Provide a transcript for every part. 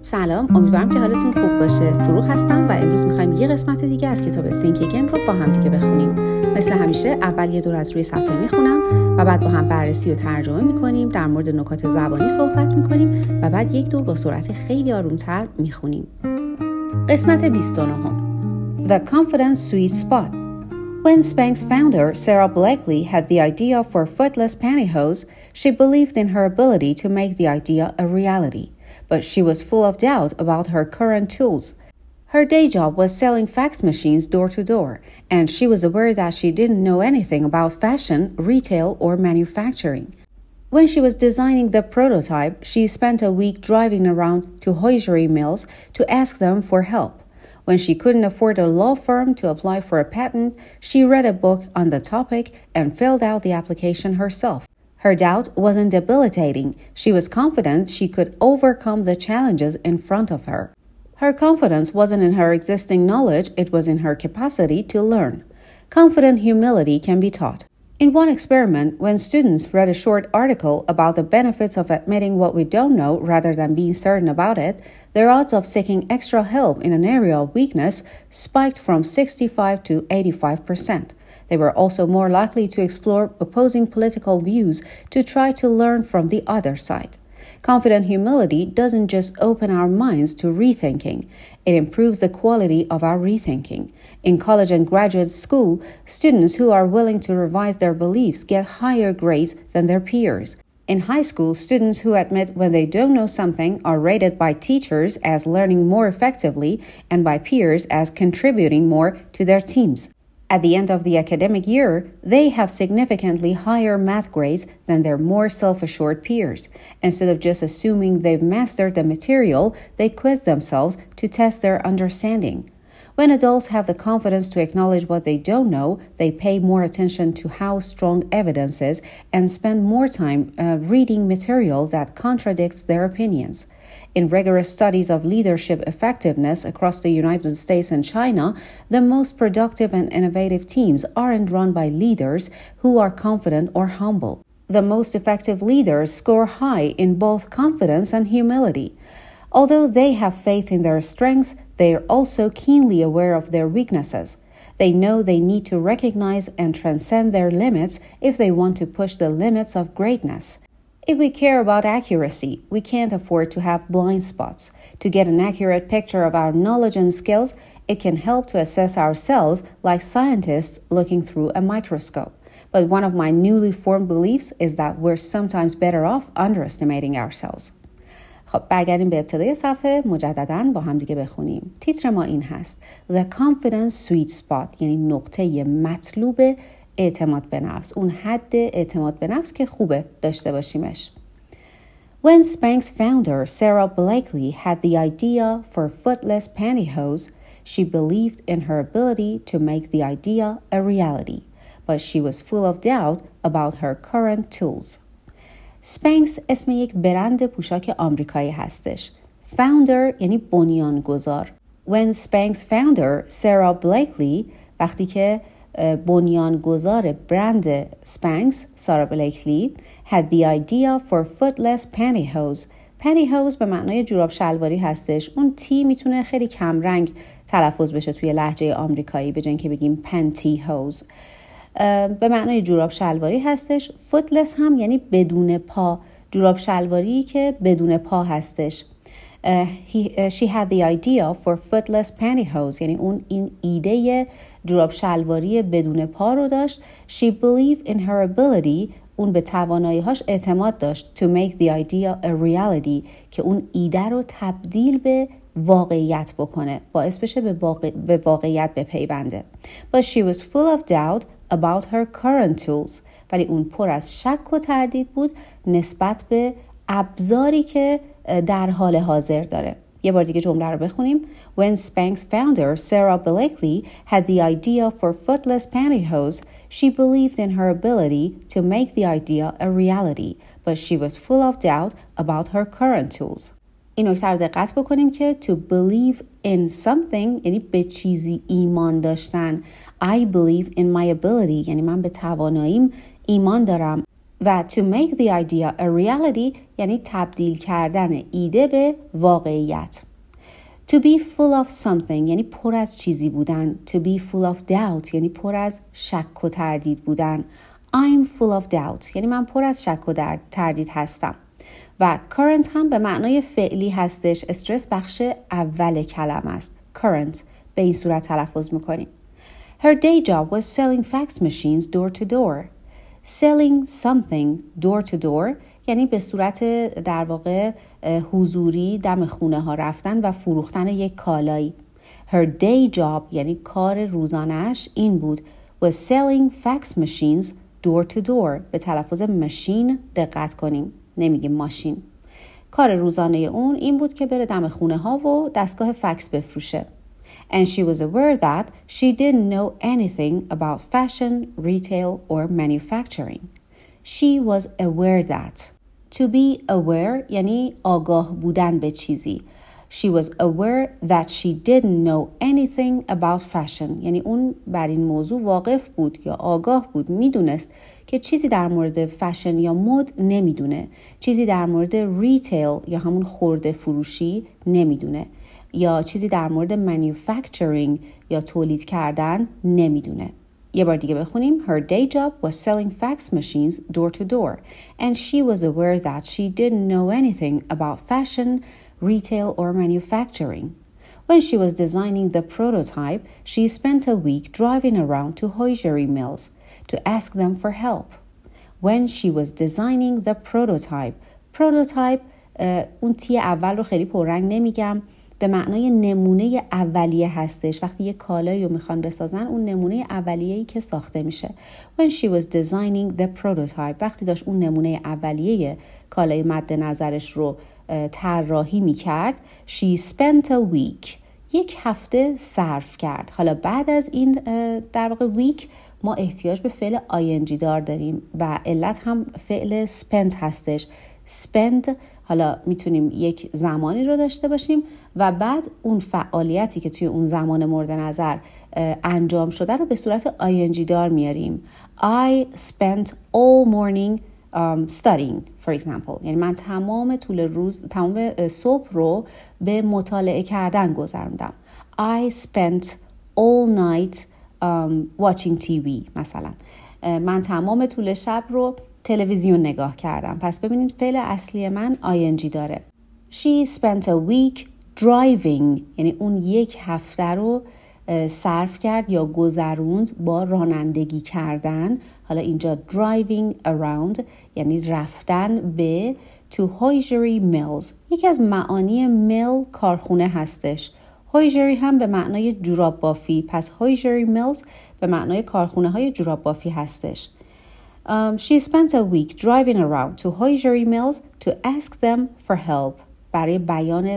سلام، امیدوارم که حالتون خوب باشه. فروغ هستم و امروز میخوایم یه قسمت دیگه از کتاب Think Again رو با هم دیگه بخونیم. مثل همیشه اول یه دور از روی صفحه میخونم و بعد با هم بررسی و ترجمه میکنیم، در مورد نکات زبانی صحبت میکنیم و بعد یک دور با سرعت خیلی آرومتر میخونیم. قسمت 29. The Confidence Sweet Spot. When Spanx founder Sarah Blakely had the idea for footless pantyhose, she believed in her ability to make the idea a reality. But she was full of doubt about her current tools. Her day job was selling fax machines door to door, and she was aware that she didn't know anything about fashion, retail, or manufacturing. When she was designing the prototype, she spent a week driving around to hosiery mills to ask them for help. When she couldn't afford a law firm to apply for a patent, she read a book on the topic and filled out the application herself. Her doubt wasn't debilitating. She was confident she could overcome the challenges in front of her. Her confidence wasn't in her existing knowledge, it was in her capacity to learn. Confident humility can be taught. In one experiment, when students read a short article about the benefits of admitting what we don't know rather than being certain about it, their odds of seeking extra help in an area of weakness spiked from 65 to 85%. They were also more likely to explore opposing political views to try to learn from the other side. Confident humility doesn't just open our minds to rethinking, it improves the quality of our rethinking. In college and graduate school, students who are willing to revise their beliefs get higher grades than their peers. In high school, students who admit when they don't know something are rated by teachers as learning more effectively and by peers as contributing more to their teams. At the end of the academic year, they have significantly higher math grades than their more self-assured peers. Instead of just assuming they've mastered the material, they quiz themselves to test their understanding. When adults have the confidence to acknowledge what they don't know, they pay more attention to how strong evidence is and spend more time reading material that contradicts their opinions. In rigorous studies of leadership effectiveness across the United States and China, the most productive and innovative teams aren't run by leaders who are confident or humble. The most effective leaders score high in both confidence and humility. Although they have faith in their strengths, they are also keenly aware of their weaknesses. They know they need to recognize and transcend their limits if they want to push the limits of greatness. If we care about accuracy, we can't afford to have blind spots. To get an accurate picture of our knowledge and skills, it can help to assess ourselves like scientists looking through a microscope. But one of my newly formed beliefs is that we're sometimes better off underestimating ourselves. خب برگردیم به ابتدای صفحه، مجدداً با هم دیگه بخونیم. تیتر ما این هست: The Confidence Sweet Spot، یعنی نقطه مطلوب اعتماد به نفس، اون حد اعتماد به نفس که خوبه داشته باشیمش. When Spanx founder Sarah Blakely had the idea for footless pantyhose, she believed in her ability to make the idea a reality, but she was full of doubt about her current tools. Spanx اسم یک برند پوشاک آمریکایی هستش. Founder یعنی بنیانگذار. When Spanx founder Sarah Blakely، وقتی که بنیانگذار برند سپنکس سارا بلیکلی had the idea for footless pantyhose. pantyhose به معنای جوراب شلواری هستش. اون تی میتونه خیلی کمرنگ تلفظ بشه توی لهجه آمریکایی به جای اینکه بگیم pantyhose. به معنای جوراب شلواری هستش. footless هم یعنی بدون پا، جوراب شلواری که بدون پا هستش. She had the idea for footless pantyhose، یعنی اون این ایده جوراب شلواری بدون پا رو داشت. She believed in her ability، اون به توانایی‌هاش اعتماد داشت. To make the idea a reality، که اون ایده رو تبدیل به واقعیت بکنه، باعث بشه به واقعیت بپیونده. But she was full of doubt about her current tools، ولی اون پر از شک و تردید بود نسبت به ابزاری که در حال حاضر داره. یه بار دیگه جمله رو بخونیم. When Spanx founder Sarah Blakely had the idea for footless pantyhose, she believed in her ability to make the idea a reality, but she was full of doubt about her current tools. این نکته رو دقت بکنیم که to believe in something یعنی به چیزی ایمان داشتن. I believe in my ability یعنی من به تواناییم ایمان دارم. و to make the idea a reality یعنی تبدیل کردن ایده به واقعیت. To be full of something یعنی پر از چیزی بودن. To be full of doubt یعنی پر از شک و تردید بودن. I'm full of doubt یعنی من پر از شک و تردید هستم. و current هم به معنای فعلی هستش. استرس بخش اول کلمه است. current به این صورت تلفظ میکنیم. Her day job was selling fax machines door to door. Selling something door to door یعنی به صورت در واقع حضوری دم خونه ها رفتن و فروختن یک کالایی. Her day job یعنی کار روزانش این بود. Was selling fax machines door to door. به تلفظ ماشین دقت کنیم. نمیگیم ماشین. کار روزانه اون این بود که بره دم خونه ها و دستگاه فکس بفروشه. And she was aware that she didn't know anything about fashion, retail or manufacturing. She was aware that. To be aware یعنی آگاه بودن به چیزی. She was aware that she didn't know anything about fashion. یعنی اون بر این موضوع واقف بود یا آگاه بود. میدونست که چیزی در مورد فشن یا مد نمیدونه. چیزی در مورد ریتیل یا همون خرده فروشی نمیدونه. یا چیزی در مورد manufacturing یا تولید کردن نمیدونه. یه بار دیگه بخونیم. Her day job was selling fax machines door to door. And she was aware that she didn't know anything about fashion, retail or manufacturing. When she was designing the prototype, she spent a week driving around to hosiery mills to ask them for help. When she was designing the prototype اون تی اول رو خیلی پررنگ نمیگم، به معنای نمونه اولیه هستش. وقتی یه کالایی رو میخوان بسازن اون نمونه اولیه‌ای که ساخته میشه. When she was designing the prototype وقتی داشت اون نمونه اولیه کالای مد نظرش رو طراحی میکرد. She spent a week یک هفته صرف کرد. حالا بعد از این در واقع week ما احتیاج به فعل ing دار داریم و علت هم فعل spent هستش. spend حالا میتونیم یک زمانی رو داشته باشیم و بعد اون فعالیتی که توی اون زمان مورد نظر انجام شده رو به صورت ing دار میاریم. I spent all morning studying for example. یعنی من تمام صبح رو به مطالعه کردن گذروندم. I spent all night watching TV مثلا. من تمام طول شب رو تلویزیون نگاه کردم. پس ببینید فعل اصلی من ing داره. She spent a week driving یعنی اون یک هفته رو صرف کرد یا گذروند با رانندگی کردن. حالا اینجا driving around یعنی رفتن به to hosiery mills. یکی از معانی mill کارخونه هستش. hosiery هم به معنای جوراب بافی. پس hosiery mills به معنای کارخونه های جوراب بافی هستش. She spent a week driving around to hosiery mills to ask them for help. برای بیان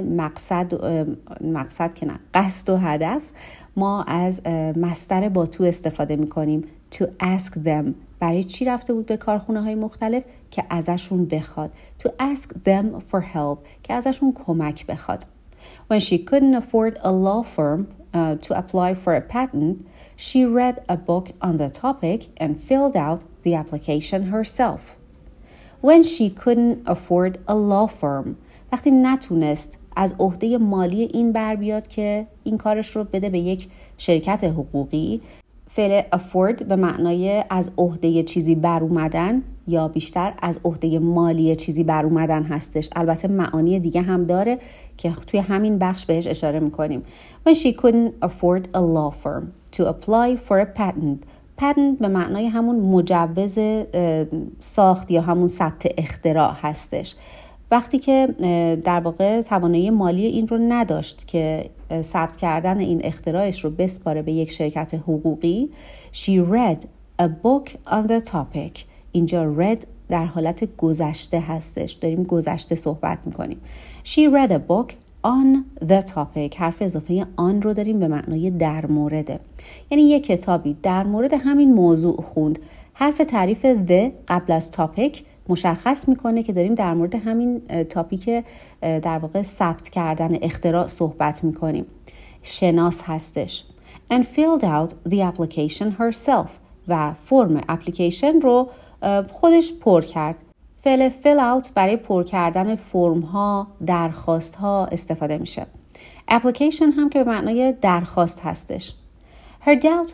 مقصد که نه، قصد و هدف ما از مصدر با تو استفاده میکنیم. To ask them برای چی رفته بود به کارخونه های مختلف؟ که ازشون بخواد. To ask them for help که ازشون کمک بخواد. When she couldn't afford a law firm to apply for a patent, she read a book on the topic and filled out the application herself. When she couldn't afford a law firm وقتی نتونست از عهده مالی این بر بیاد که این کارش رو بده به یک شرکت حقوقی. فعل afford به معنای از عهده چیزی بر اومدن یا بیشتر از عهده مالی چیزی بر اومدن هستش. البته معانی دیگه هم داره که توی همین بخش بهش اشاره میکنیم. When she couldn't afford a law firm to apply for a patent به معنای همون مجوز ساخت یا همون ثبت اختراع هستش. وقتی که در واقع توانایی مالی این رو نداشت که ثبت کردن این اختراعش رو بسپاره به یک شرکت حقوقی. She read a book on the topic. اینجا read در حالت گذشته هستش. داریم گذشته صحبت میکنیم. She read a book on the topic. حرف اضافه on رو داریم به معنای در مورد. یعنی یک کتابی در مورد همین موضوع خوند. حرف تعریف the قبل از topic مشخص میکنه که داریم در مورد همین تاپیک در واقع ثبت کردن اختراع صحبت میکنیم. شناس هستش. And filled out the application herself. و فرم اپلیکیشن رو خودش پر کرد. فعل fill out برای پر کردن فرم ها، درخواست ها استفاده میشه. application هم که به معنای درخواست هستش. Her doubt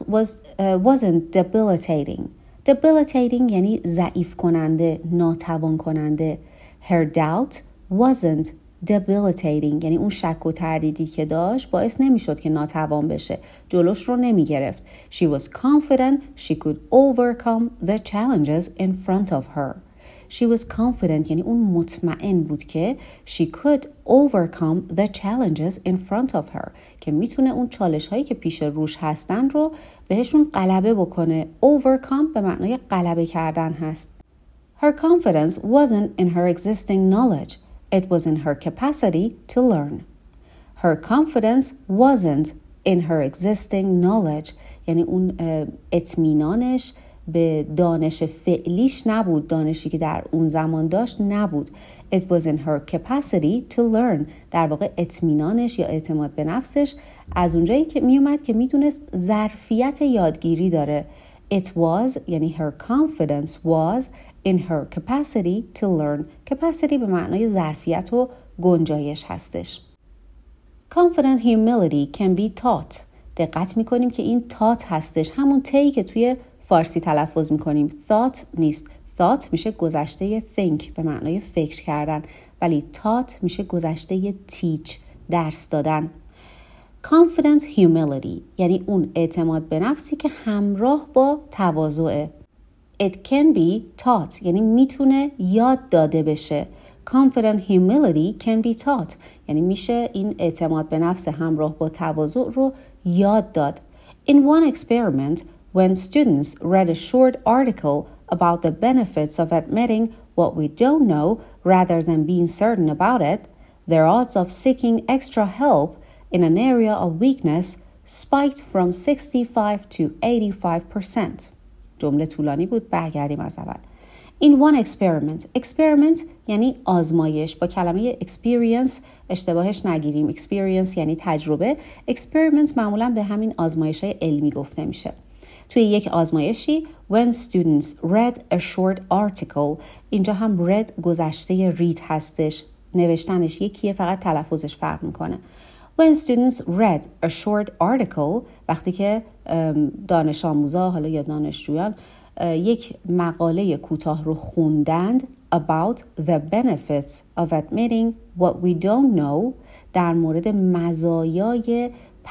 wasn't debilitating. debilitating یعنی ضعیف کننده، ناتوان کننده. Her doubt wasn't debilitating یعنی اون شک و تردیدی که داشت باعث نمیشد که ناتوان بشه، جلوش رو نمی گرفت. She was confident she could overcome the challenges in front of her. She was confident یعنی اون مطمئن بود که she could overcome the challenges in front of her که میتونه اون چالش هایی که پیش روش هستن رو بهشون غلبه بکنه. overcome به معنای غلبه کردن هست. Her confidence wasn't in her existing knowledge. It was in her capacity to learn. Her confidence wasn't in her existing knowledge یعنی اون اطمینانش به دانش فعلیش نبود، دانشی که در اون زمان داشت نبود. It was in her capacity to learn. در واقع اطمینانش یا اعتماد به نفسش از اونجایی که میومد که میدونست ظرفیت یادگیری داره. It was یعنی her confidence was in her capacity to learn. capacity به معنای ظرفیت و گنجایش هستش. Confident humility can be taught. دقت میکنیم که این taught هستش، همون تی که توی فارسی تلفظ میکنیم. thought نیست. thought میشه گذشته think به معنای فکر کردن، ولی taught میشه گذشته teach درس دادن. Confident humility یعنی اون اعتماد به نفسی که همراه با تواضعه. It can be taught یعنی میتونه یاد داده بشه. Confident humility can be taught یعنی میشه این اعتماد به نفس همراه با تواضع رو یاد داد. In one experiment, when students read a short article about the benefits of admitting what we don't know rather than being certain about it, their odds of seeking extra help in an area of weakness spiked from 65 to 85%. جمله طولانی بود، برگردیم از اول. In one experiment. experiment یعنی آزمایش. با کلمه experience اشتباهش نگیریم. experience یعنی تجربه. experiment معمولا به همین آزمایش‌های علمی گفته میشه. توی یک آزمایشی when students read a short article اینجا هم read گذشته read هستش. نوشتنش یکیه، فقط تلفظش فرق میکنه. When students read a short article وقتی که دانش آموزا حالا یا دانشجویان یک مقاله کوتاه رو خوندند about the benefits of admitting what we don't know در مورد مزایای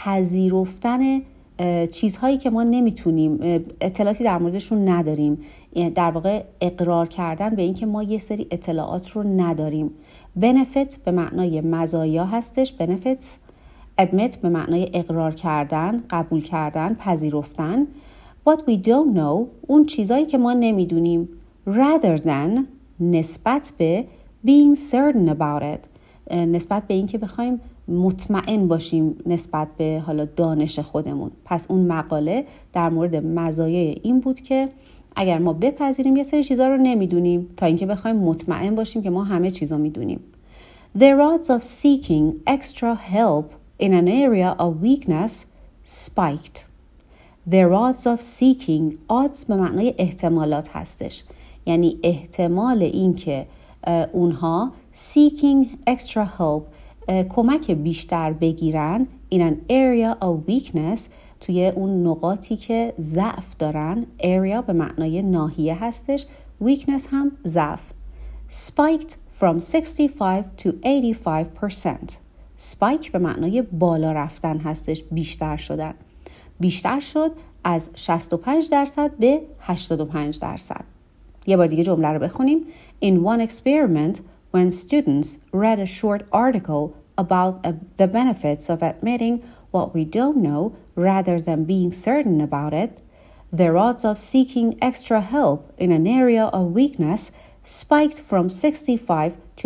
پذیرفتن چیزهایی که ما نمیتونیم، اطلاعاتی در موردشون نداریم، در واقع اقرار کردن به اینکه ما یه سری اطلاعات رو نداریم. benefit به معنای مزایا هستش. benefits. admit به معنای اقرار کردن، قبول کردن، پذیرفتن. what we don't know اون چیزایی که ما نمیدونیم. rather than نسبت به being certain about it نسبت به اینکه بخوایم مطمئن باشیم نسبت به حالا دانش خودمون. پس اون مقاله در مورد مزایای این بود که اگر ما بپذیریم یه سری چیزا رو نمیدونیم تا اینکه بخوایم مطمئن باشیم که ما همه چیزا میدونیم. Their odds of seeking extra help in an area of weakness spiked. Their odds of seeking odds به معنای احتمالات هستش. یعنی احتمال این که اونها seeking extra help کمک بیشتر بگیرن in an area of weakness توی اون نقاطی که ضعف دارن. area به معنای ناحیه هستش. weakness هم ضعف. spiked from 65 to 85%. spike به معنای بالا رفتن هستش، بیشتر شدن. بیشتر شد از 65% به 85%. یه بار دیگه جمله رو بخونیم. In one experiment, when students read a short article about the benefits of admitting what we don't know rather than being certain about it, their odds of seeking extra help in an area of weakness spiked from 65 to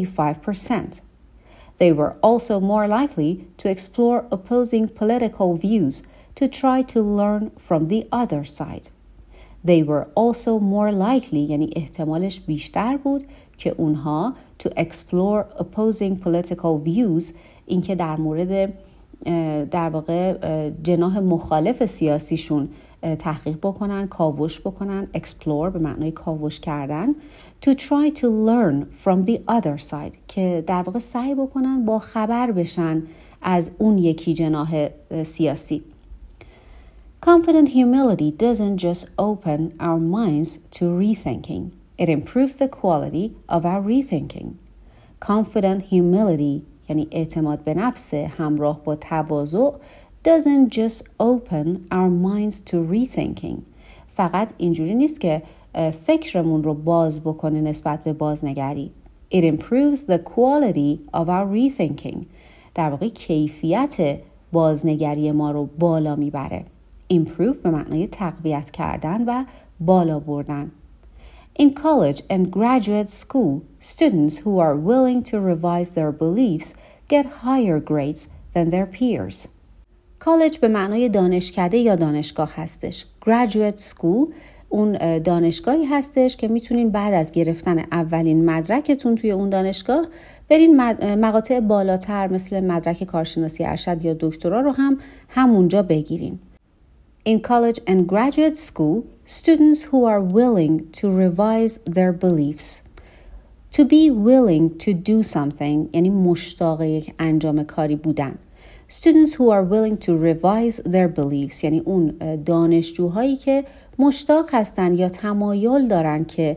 85%. They were also more likely to explore opposing political views to try to learn from the other side. They were also more likely یعنی احتمالش بیشتر بود که اونها to explore opposing political views اینکه در مورد در واقع جناح مخالف سیاسیشون تحقیق بکنن، کاوش بکنن. explore به معنای کاوش کردن. to try to learn from the other side که در واقع سعی بکنن با خبر بشن از اون یکی جناح سیاسی. Confident humility doesn't just open our minds to rethinking. It improves the quality of our rethinking. Confident humility یعنی اعتماد به نفس همراه با تواضع doesn't just open our minds to rethinking. فقط اینجوری نیست که فکرمون رو باز بکنه نسبت به بازنگری. It improves the quality of our rethinking. در واقع کیفیت بازنگری ما رو بالا میبره. Improve به معنای تقویت کردن و بالا بردن. In college and graduate school, students who are willing to revise their beliefs get higher grades than their peers. کالج به معنای دانشکده یا دانشگاه هستش. Graduate school اون دانشگاهی هستش که میتونین بعد از گرفتن اولین مدرکتون توی اون دانشگاه برین مقاطع بالاتر مثل مدرک کارشناسی ارشد یا دکترا رو هم همونجا بگیرین. In college and graduate school, students who are willing to revise their beliefs. To be willing to do something یعنی مشتاق یک انجام کاری بودن. Students who are willing to revise their beliefs یعنی اون دانشجوهایی که مشتاق هستن یا تمایل دارن که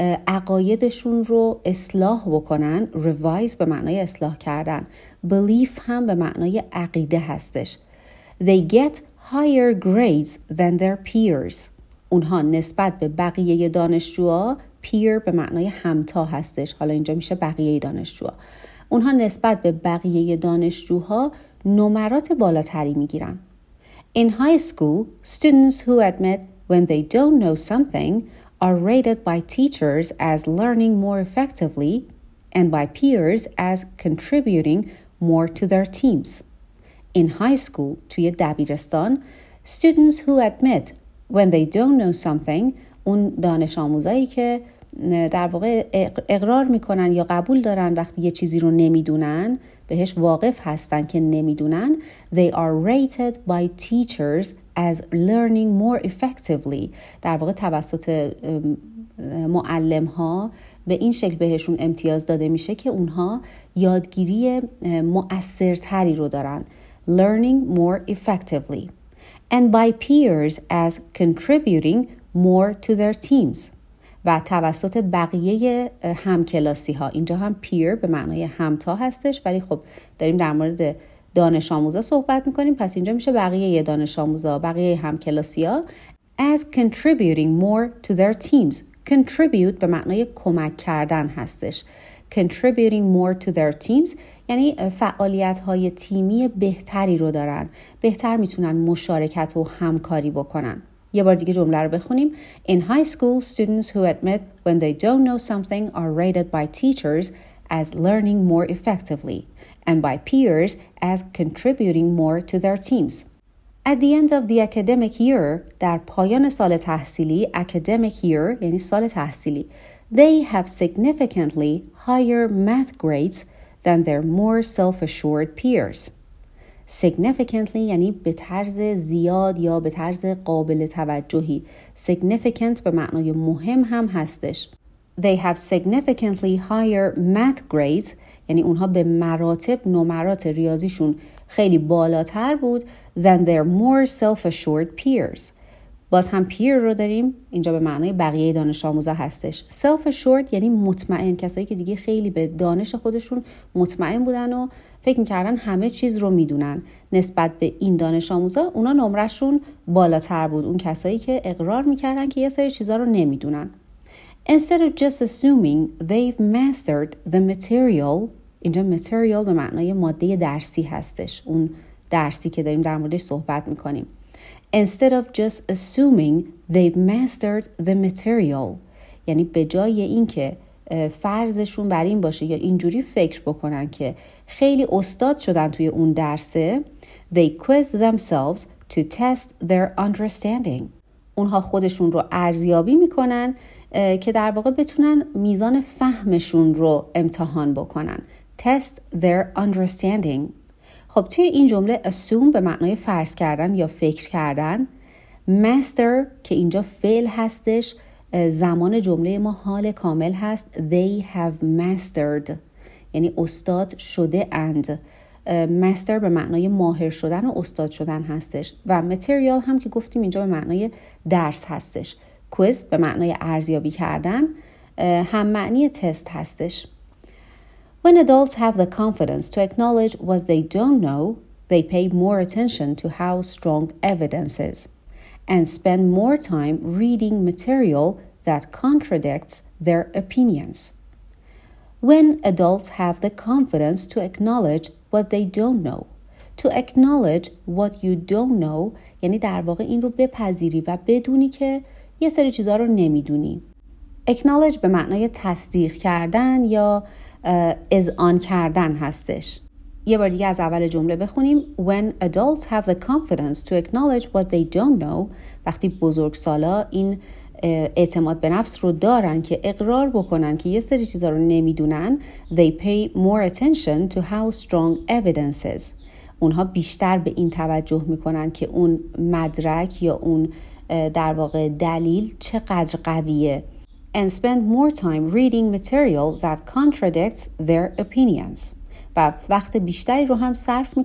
عقایدشون رو اصلاح بکنن. Revise به معنای اصلاح کردن. Belief هم به معنای عقیده هستش. They get higher grades than their peers. اونها نسبت به بقیه دانشجوها peer به معنای همتا هستش. حالا اینجا میشه بقیه دانشجوها. اونها نسبت به بقیه دانشجوها نمرات بالاتری میگیرن. In high school, students who admit when they don't know something are rated by teachers as learning more effectively and by peers as contributing more to their teams. In high school, توی دبیرستان, students who admit when they don't know something اون دانش آموزایی که در واقع اقرار میکنن یا قبول دارن وقتی یه چیزی رو نمیدونن بهش واقف هستن که نمیدونن they are rated by teachers as learning more effectively در واقع توسط معلم ها به این شکل بهشون امتیاز داده میشه که اونها یادگیری مؤثرتری رو دارن learning more effectively and by peers as contributing more to their teams و توسط بقیه همکلاسی ها. اینجا هم peer به معنای همتا هستش ولی خب داریم در مورد دانش آموزا صحبت میکنیم پس اینجا میشه بقیه دانش آموزا بقیه همکلاسی ها as contributing more to their teams. contribute به معنای کمک کردن هستش. contributing more to their teams یعنی فعالیت های تیمی بهتری رو دارن. بهتر میتونن مشارکت و همکاری بکنن. یه بار دیگه جمله رو بخونیم. In high school, students who admit when they don't know something are rated by teachers as learning more effectively and by peers as contributing more to their teams. At the end of the academic year, در پایان سال تحصیلی academic year یعنی سال تحصیلی they have significantly higher math grades than their more self-assured peers. significantly یعنی به طرز زیاد یا به طرز قابل توجهی. significant به معنای مهم هم هستش. They have significantly higher math grades یعنی اونها به مراتب نمرات ریاضیشون خیلی بالاتر بود than their more self-assured peers. باز هم peer رو داریم اینجا به معنای بقیه دانش آموزا هستش. self-assured یعنی مطمئن کسایی که دیگه خیلی به دانش خودشون مطمئن بودن و فکر می‌کردن همه چیز رو میدونن. نسبت به این دانش آموزا اونا نمرشون بالاتر بود. اون کسایی که اقرار می‌کردن که یه سری چیزا رو نمیدونن. Instead of just assuming they've mastered the material اینجا material به معنای ماده درسی هستش. اون درسی که داریم در موردش صحبت می‌کنیم. Instead of just assuming they've mastered the material یعنی به جای اینکه فرضشون بر این باشه یا اینجوری فکر بکنن که خیلی استاد شدن توی اون درسه they quiz themselves to test their understanding اونها خودشون رو ارزیابی میکنن که در واقع بتونن میزان فهمشون رو امتحان بکنن test their understanding. خب توی این جمله assume به معنای فرض کردن یا فکر کردن master که اینجا فعل هستش، زمان جمله ما حال کامل هست. They have mastered یعنی استاد شده اند. مستر به معنای ماهر شدن و استاد شدن هستش و متریال هم که گفتیم اینجا به معنای درس هستش. کویز به معنای ارزیابی کردن هم معنی تست هستش. When adults have the confidence to acknowledge what they don't know, they pay more attention to how strong evidence is and spend more time reading material that contradicts their opinions. When adults have the confidence to acknowledge what they don't know. To acknowledge what you don't know یعنی در واقع این رو بپذیری و بدونی که یه سری چیزا رو نمیدونی. Acknowledge به معنای تصدیق کردن یا اذعان کردن هستش. یه بار دیگه از اول جمله بخونیم. When adults have the confidence to acknowledge what they don't know. وقتی بزرگسالا این اعتماد به نفس رو دارن که اقرار بکنن که یه سری چیزا رو نمیدونن. They pay more attention to how strong evidence is. اونها بیشتر به این توجه میکنن که اون مدرک یا اون در واقع دلیل چقدر قویه. And spend more time reading material that contradicts their opinions. و وقت بیشتری رو هم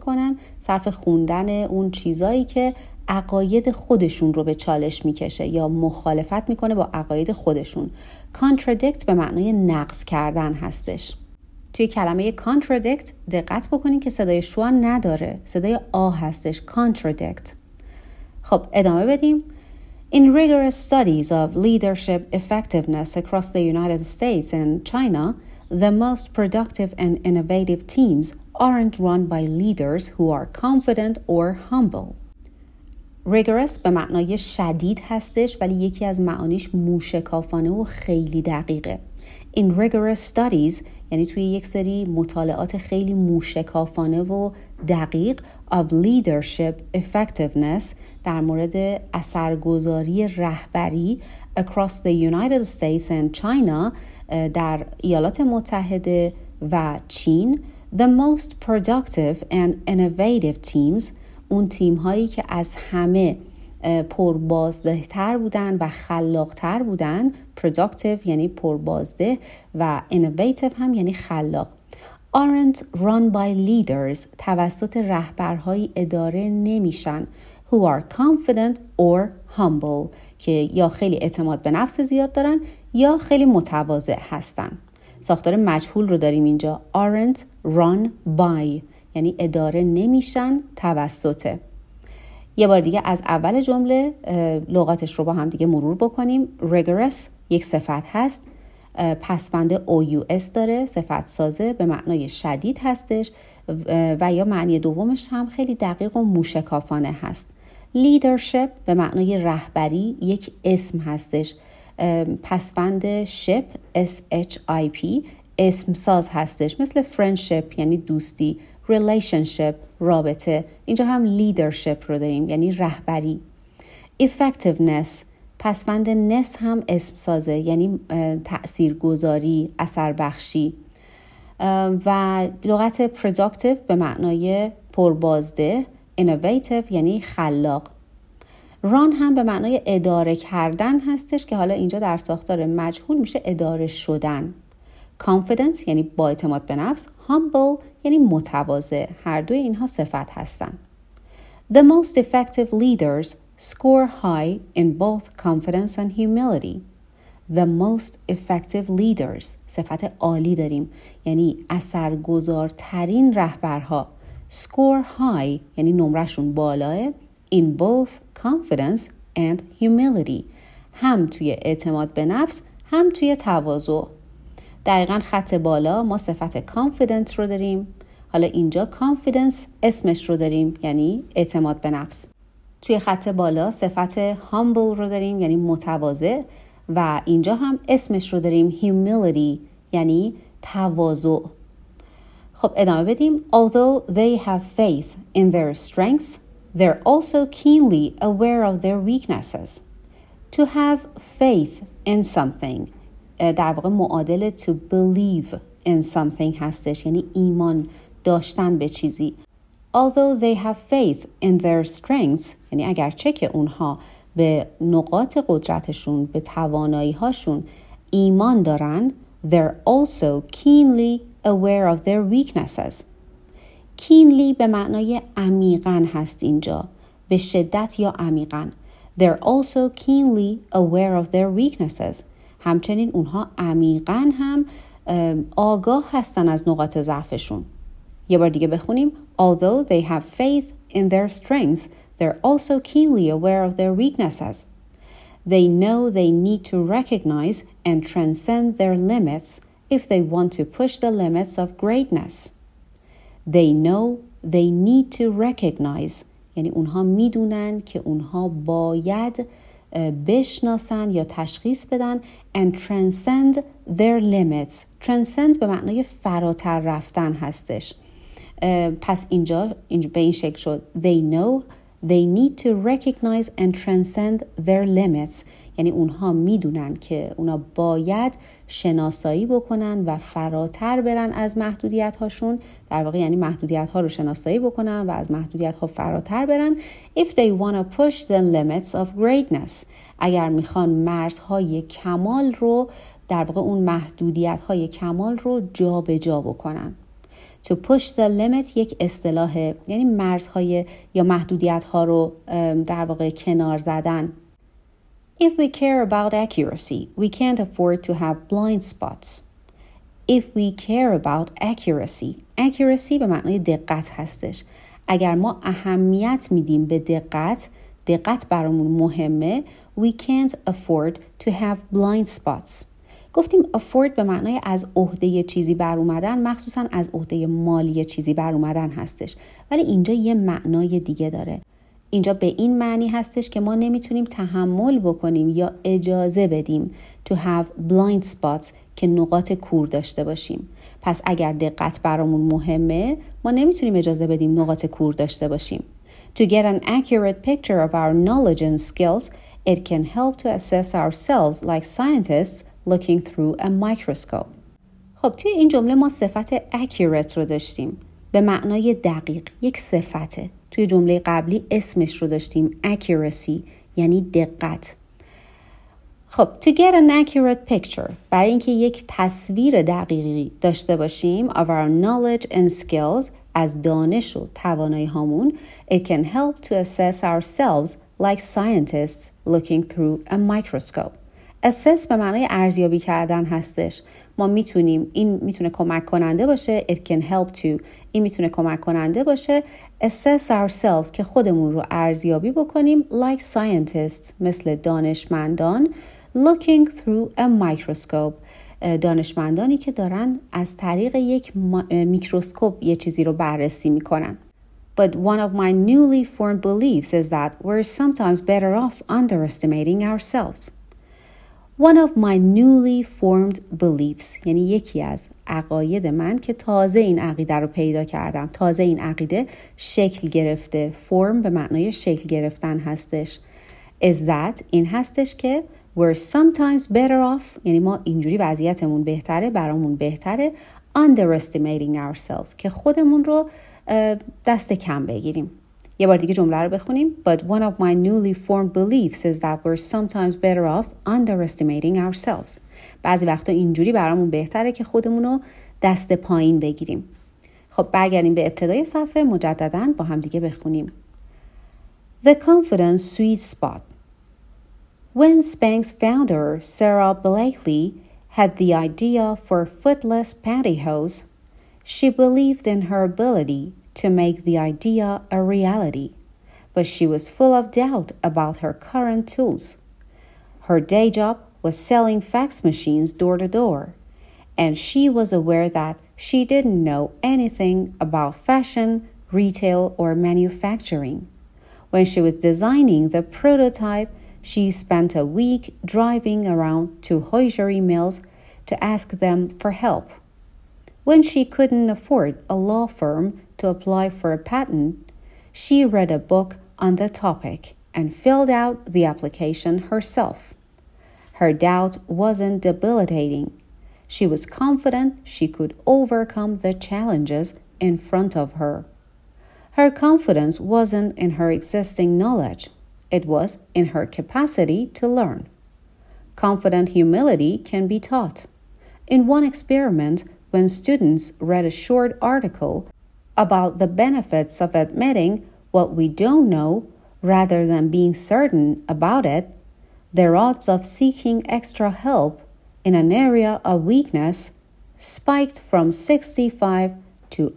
صرف خوندن اون چیزایی که عقاید خودشون رو به چالش میکشه یا مخالفت میکنه با عقاید خودشون. Contradict به معنای نقض کردن هستش. توی کلمه contradict دقت بکنین که صدای شوا نداره، صدای آ هستش. Contradict. خب ادامه بدیم. In rigorous studies of leadership effectiveness across the United States and China, the most productive and innovative teams aren't run by leaders who are confident or humble. rigorous به معنای شدید هستش ولی یکی از معانیش موشکافانه و خیلی دقیقه. In rigorous studies یعنی توی یک سری مطالعات خیلی موشکافانه و دقیق of leadership effectiveness در مورد اثرگذاری رهبری across the United States and China در ایالات متحده و چین. The most productive and innovative teams اون تیم هایی که از همه پربازده تر بودن و خلاق تر بودن. productive یعنی پربازده و innovative هم یعنی خلاق. aren't run by leaders توسط رهبرهای اداره نمیشن who are confident or humble که یا خیلی اعتماد به نفس زیاد دارن یا خیلی متواضع هستن. ساختار مجهول رو داریم اینجا. aren't run by یعنی اداره نمیشن توسط. یه بار دیگه از اول جمله لغاتش رو با هم دیگه مرور بکنیم. rigorous یک صفت هست، پسوند OUS داره، صفت سازه به معنای شدید هستش و یا معنی دومش هم خیلی دقیق و موشکافانه هست. leadership به معنای رهبری یک اسم هستش، پسوند ship SHIP اسم ساز هستش، مثل friendship یعنی دوستی، relationship رابطه. اینجا هم leadership رو داریم یعنی رهبری. effectiveness پسوند نس هم اسم سازه یعنی تأثیرگذاری، اثر بخشی. و لغت productive به معنای پربازده، innovative یعنی خلاق. run هم به معنای اداره کردن هستش که حالا اینجا در ساختار مجهول میشه اداره شدن. confidence یعنی با اعتماد به نفس، humble یعنی متواضع. هر دوی اینها صفت هستن. The most effective leaders score high in both confidence and humility. The most effective leaders صفت عالی داریم یعنی اثرگذارترین رهبرها. score high یعنی نمرشون بالاه in both confidence and humility هم توی اعتماد به نفس هم توی تواضع. دقیقاً خط بالا ما صفت confident رو داریم. حالا اینجا confidence اسمش رو داریم یعنی اعتماد به نفس. توی خط بالا صفت humble رو داریم یعنی متواضع و اینجا هم اسمش رو داریم humility یعنی تواضع. خب ادامه بدیم. Although they have faith in their strengths, they're also keenly aware of their weaknesses. To have faith in something در واقع معادل to believe in something هستش یعنی ایمان داشتن به چیزی. Although they have faith in their strengths یعنی اگرچه که اونها به نقاط قدرتشون، به توانایی هاشون ایمان دارن، they're also keenly aware of their weaknesses. keenly به معنای عمیقاً هست اینجا، به شدت یا عمیقاً. They're also keenly aware of their weaknesses. همچنین اونها عمیقاً هم آگاه هستن از نقاط ضعفشون. یه بار دیگه بخونیم. Although they have faith in their strengths, they're also keenly aware of their weaknesses. They know they need to recognize and transcend their limits if they want to push the limits of greatness. They know they need to recognize. یعنی اونها میدونن که اونها باید بشناسن یا تشخیص بدن and transcend their limits. transcend به معنای فراتر رفتن هستش. پس اینجا به این شکل شد. They know they need to recognize and transcend their limits. یعنی اونها میدونن که اونا باید شناسایی بکنن و فراتر برن از محدودیت هاشون. در واقع یعنی محدودیت ها رو شناسایی بکنن و از محدودیت ها فراتر برن. If they want to push the limits of greatness. اگر میخوان مرزهای کمال رو، در واقع اون محدودیت های کمال رو جا به جا بکنن. To push the limit یک اصطلاح، یعنی مرزهای یا محدودیت ها رو در واقع کنار زدن. If we care about accuracy, we can't afford to have blind spots. If we care about accuracy. accuracy به معنای دقت هستش. اگر ما اهمیت میدیم به دقت برامون مهمه. We can't afford to have blind spots. گفتیم afford به معنای از عهده چیزی بر اومدن، مخصوصا از عهده مالی چیزی بر اومدن هستش. ولی اینجا یه معنای دیگه داره. اینجا به این معنی هستش که ما نمیتونیم تحمل بکنیم یا اجازه بدیم to have blind spots که نقاط کور داشته باشیم. پس اگر دقت برامون مهمه، ما نمیتونیم اجازه بدیم نقاط کور داشته باشیم. To get an accurate picture of our knowledge and skills, it can help to assess ourselves like scientists looking through a microscope. خب توی این جمله ما صفت accurate رو داشتیم، به معنای دقیق، یک صفته. توی جمله قبلی اسمش رو داشتیم accuracy، یعنی دقت. خب to get an accurate picture، برای اینکه یک تصویر دقیقی داشته باشیم of our knowledge and skills، از دانش و توانایی هامون، it can help to assess ourselves like scientists looking through a microscope. assess به معنای ارزیابی کردن هستش. ما میتونیم، این میتونه کمک کننده باشه. it can help to، این میتونه کمک کننده باشه. assess ourselves که خودمون رو ارزیابی بکنیم like scientists، مثل دانشمندان. looking through a microscope، دانشمندانی که دارن از طریق یک میکروسکوپ یه چیزی رو بررسی میکنن. But one of my newly formed beliefs is that we're sometimes better off underestimating ourselves. One of my newly formed beliefs، یعنی یکی از عقاید من که تازه این عقیده رو پیدا کردم، تازه این عقیده شکل گرفته. form به معنای شکل گرفتن هستش. is that، این هستش که we're sometimes better off، یعنی ما اینجوری وضعیتمون بهتره، برامون بهتره underestimating ourselves، که خودمون رو دست کم بگیریم. یه بار دیگه جمله رو بخونیم. But one of my newly formed beliefs is that we're sometimes better off underestimating ourselves. بعضی وقتا اینجوری برامون بهتره که خودمون رو دست pایین بگیریم. خب برگردیم به ابتدای صفحه، مجدداً با هم دیگه بخونیم. The confidence sweet spot. When Spanx founder Sarah Blakely had the idea for footless pantyhose, she believed in her ability to make the idea a reality, but she was full of doubt about her current tools. Her day job was selling fax machines door to door, and she was aware that she didn't know anything about fashion, retail, or manufacturing. When she was designing the prototype, she spent a week driving around to hosiery mills to ask them for help. When she couldn't afford a law firm to apply for a patent, she read a book on the topic and filled out the application herself. Her doubt wasn't debilitating. She was confident she could overcome the challenges in front of her. Her confidence wasn't in her existing knowledge. It was in her capacity to learn. Confident humility can be taught. In one experiment, when students read a short article about the benefits of admitting what we don't know rather than being certain about it, their odds of seeking extra help in an area of weakness spiked from 65 to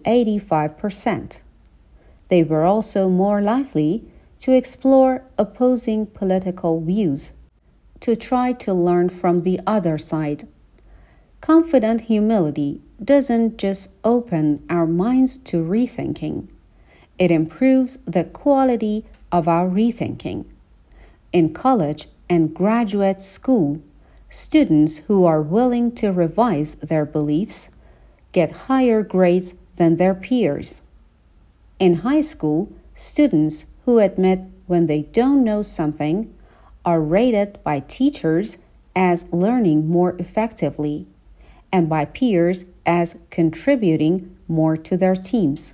85%. They were also more likely to explore opposing political views, to try to learn from the other side. Confident humility doesn't just open our minds to rethinking. It improves the quality of our rethinking. In college and graduate school, students who are willing to revise their beliefs get higher grades than their peers. In high school, students who admit when they don't know something are rated by teachers as learning more effectively and by peers as contributing more to their teams.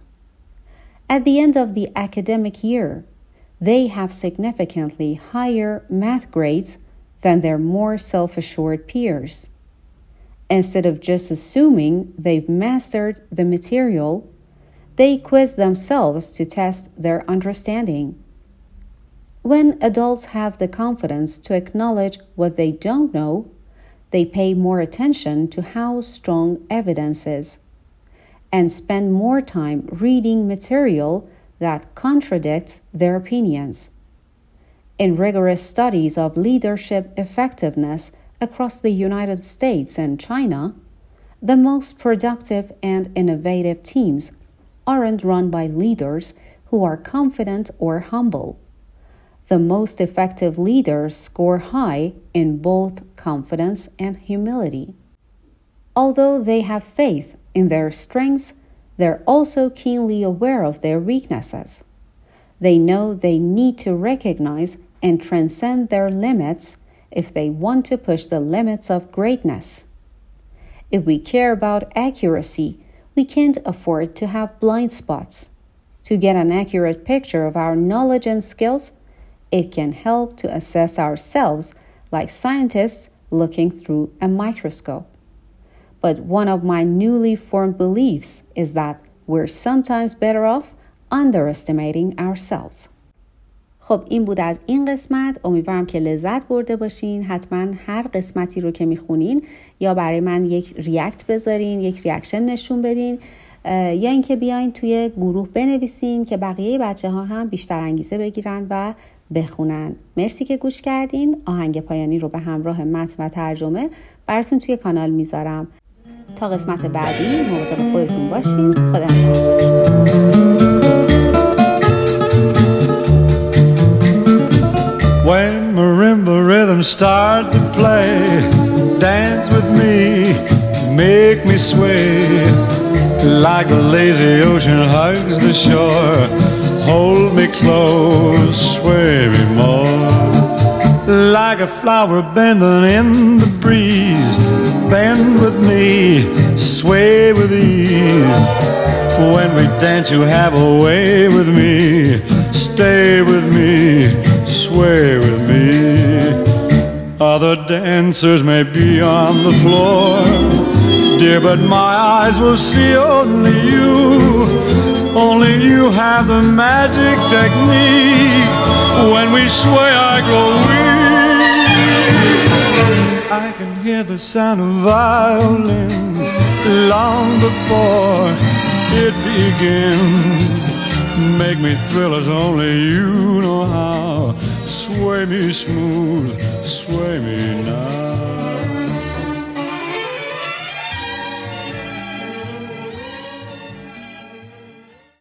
At the end of the academic year, they have significantly higher math grades than their more self-assured peers. Instead of just assuming they've mastered the material, they quiz themselves to test their understanding. When adults have the confidence to acknowledge what they don't know, they pay more attention to how strong evidence is and spend more time reading material that contradicts their opinions. In rigorous studies of leadership effectiveness across the United States and China, the most productive and innovative teams aren't run by leaders who are confident or humble. The most effective leaders score high in both confidence and humility. Although they have faith in their strengths, they're also keenly aware of their weaknesses. They know they need to recognize and transcend their limits if they want to push the limits of greatness. If we care about accuracy, we can't afford to have blind spots. To get an accurate picture of our knowledge and skills, it can help to assess ourselves like scientists looking through a microscope. But one of my newly formed beliefs is that we're sometimes better off underestimating ourselves. خب این بود از این قسمت. امیدوارم که لذت برده باشین. حتما هر قسمتی رو که میخونین یا برای من یک ریاکت بذارین، یک ریاکشن نشون بدین، یا اینکه بیاین توی گروه بنویسین که بقیه بچه‌ها هم بیشتر انگیزه بگیرن و بخونن. مرسی که گوش کردین. آهنگ پایانی رو به همراه متن و ترجمه براتون توی کانال میذارم. تا قسمت بعدی مواظب خودتون باشین. خدا نگهدار. When marimba rhythms start to play, dance with me, make me sway. Like the lazy ocean hugs the shore, hold me close, sway me more. Like a flower bending in the breeze, bend with me, sway with ease. When we dance you have a way with me, stay with me, sway with me. Other dancers may be on the floor, dear, but my eyes will see only you. Only you have the magic technique. When we sway I grow weak. I can hear the sound of violins long before it begins. Make me thrill as only you know how. Sway me smooth, sway me now.